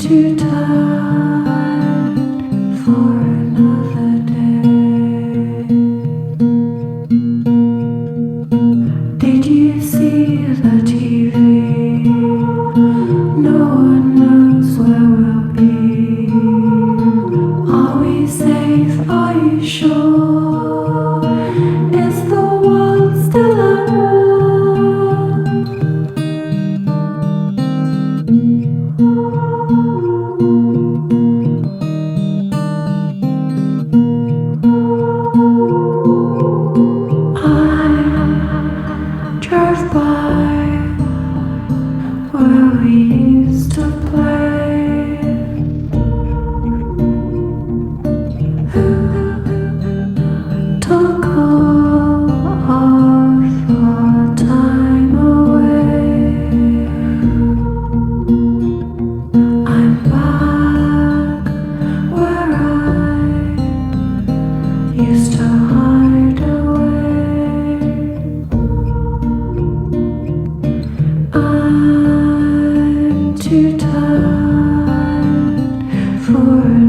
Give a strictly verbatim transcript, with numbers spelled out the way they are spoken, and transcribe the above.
too tired for another day. Did you see the T V? No one knows where we'll be. Are we safe? Are you sure? Is the world still at war? I drove by where we used to play. Took all of our time away. I'm back where I used to hide away. I'm too tired for